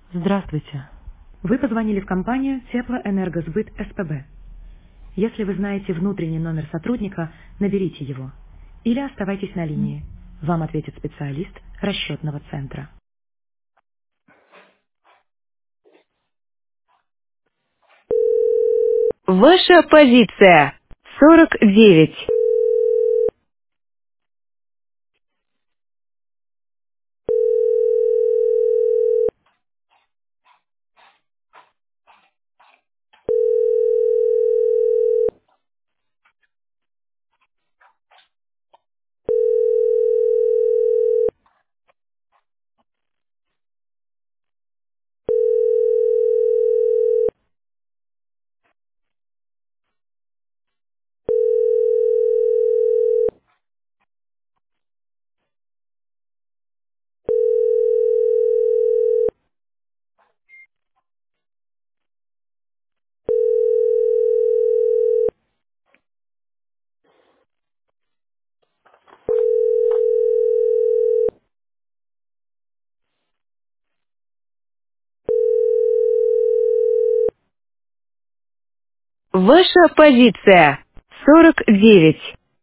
Здравствуйте. Вы позвонили в компанию Теплоэнергосбыт СПБ. Если вы знаете внутренний номер сотрудника, наберите его. Или оставайтесь на линии. Вам ответит специалист расчетного центра. Ваша позиция 49. Ваша позиция 49.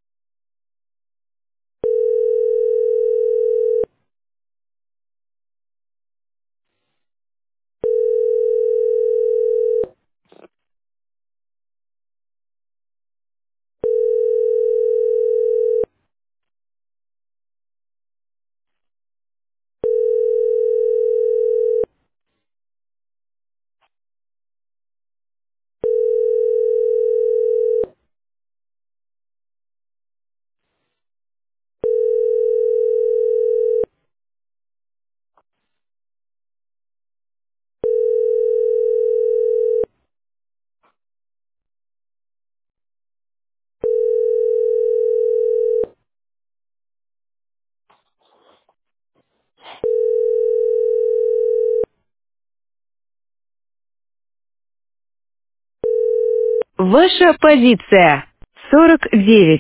Ваша позиция 49.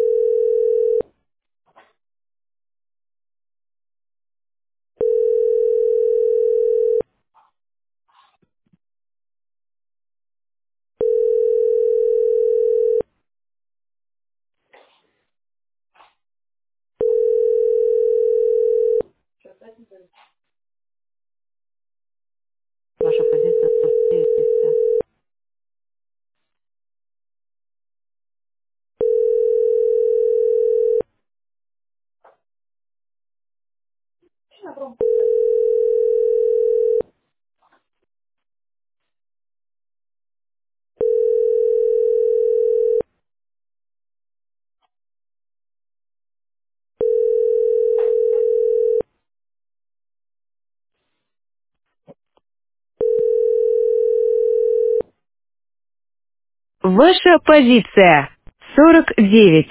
Ваша позиция 49. Ваша позиция 49.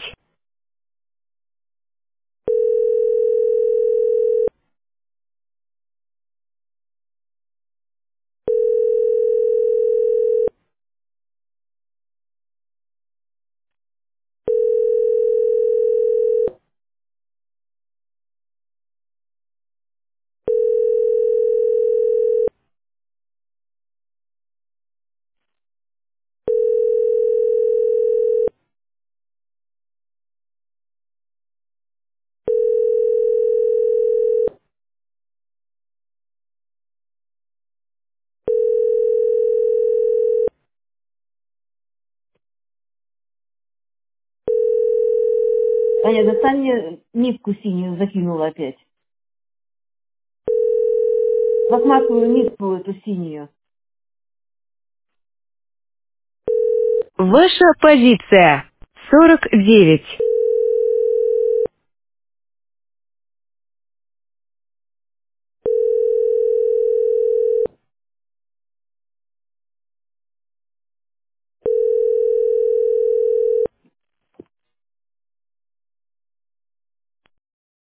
Аня, достань мне нитку синюю, закинула опять. Пластмассовую нитку эту синюю. Ваша позиция 49.